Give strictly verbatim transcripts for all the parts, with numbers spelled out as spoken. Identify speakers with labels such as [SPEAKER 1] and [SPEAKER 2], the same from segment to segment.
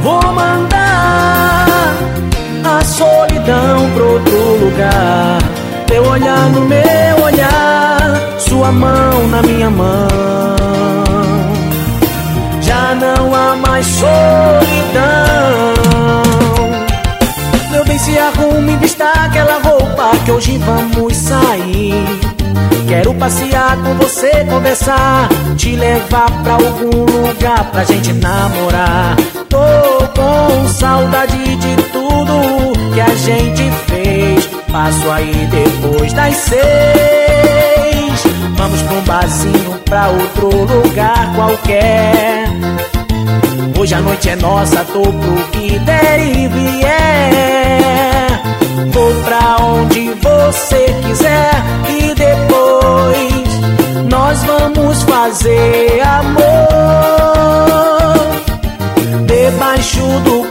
[SPEAKER 1] Vou mandar a solidão pra outro lugar. Teu olhar no meu olhar, sua mão na minha mão. Já não há mais solidão. Meu bem, se arrume e vista aquela roupa que hoje vamos sair. Quero passear com você, conversar, te levar pra algum lugar pra gente namorar. Tô com saudade de tudo que a gente fez. Passo aí depois das seis. Vamos pra um barzinho, pra outro lugar qualquer. Hoje a noite é nossa, tô pro que der e vier. Vou pra onde você quiser e depois nós vamos fazer amor debaixo do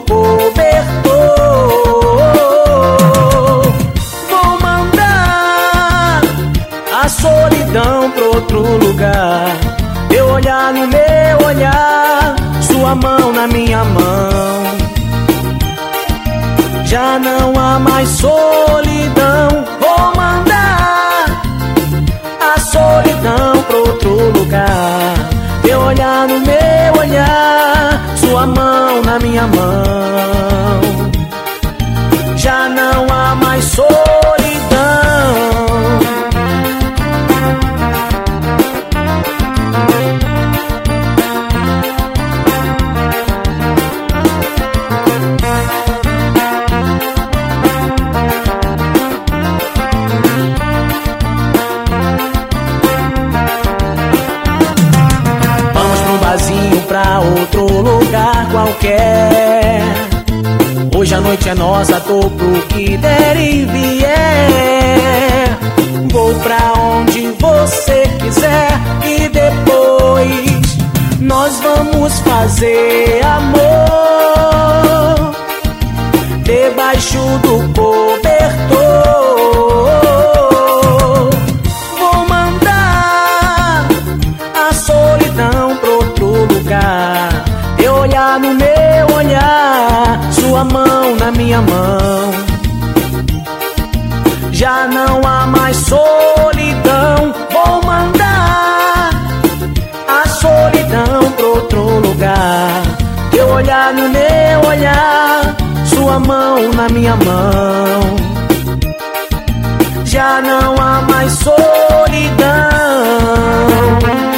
[SPEAKER 1] cobertor. Vou mandar a solidão pra outro lugar. Teu olhar no meu olhar, sua mão na minha mão. Já não há mais solidão. Vou mandar a solidão pra outro lugar. Teu olhar no meu olhar, sua mão na minha mão. Já não há mais solidão. Pra outro lugar qualquer. Hoje a noite é nossa, tô pro que der e vier. Vou pra onde você quiser e depois nós vamos fazer amor debaixo do cobertor. Vou mandar a solidão pro outro lugar. Teu olhar no meu olhar, sua mão na minha mão. Já não há mais solidão. Vou mandar a solidão pro outro lugar. Teu olhar no meu olhar, sua mão na minha mão. Já não há mais solidão.